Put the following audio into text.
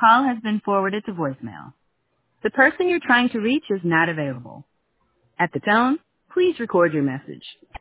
call has been forwarded to voicemail. The person you're trying to reach is not available. At the tone, please record your message.